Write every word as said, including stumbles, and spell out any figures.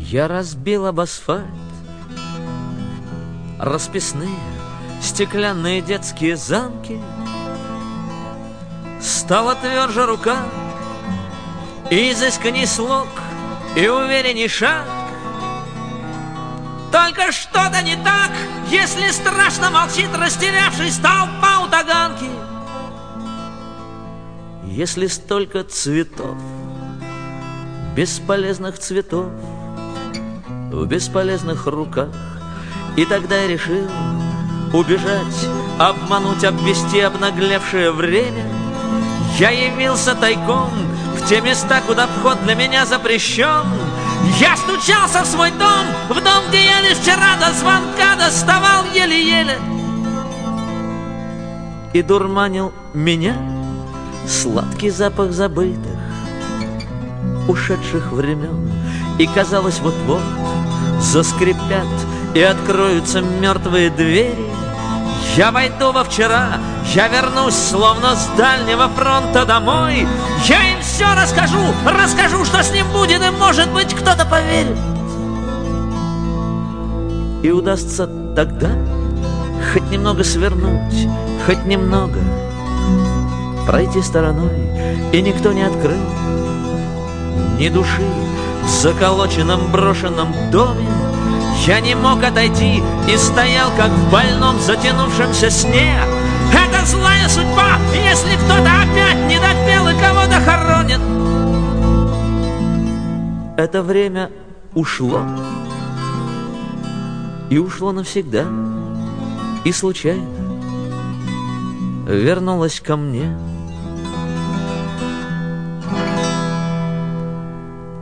Я разбил об асфальт расписные стеклянные детские замки. Стала тверже рука, и изысканней слог, и уверенней шаг. Только что-то не так, если страшно молчит растерявшись толпа у Таганки. Если столько цветов, бесполезных цветов в бесполезных руках, и тогда я решил убежать, обмануть, обвести обнаглевшее время. Я явился тайком в те места, куда вход для меня запрещен. Я стучался в свой дом, в дом, где я лишь вчера до звонка доставал еле-еле. И дурманил меня сладкий запах забытых, ушедших времен. И казалось, вот-вот заскрипят и откроются мертвые двери. Я войду во вчера, я вернусь, словно с дальнего фронта домой. Я им все расскажу, расскажу, что с ним будет, и, может быть, кто-то поверит. И удастся тогда хоть немного свернуть, хоть немного пройти стороной, и никто не открыл ни души в заколоченном брошенном доме. Я не мог отойти и стоял, как в больном затянувшемся сне. Это злая судьба, если кто-то опять не допел и кого-то хоронит. Это время ушло, и ушло навсегда, и случайно вернулось ко мне.